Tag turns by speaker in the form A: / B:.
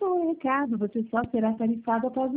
A: passou o recado, você só será tarifado após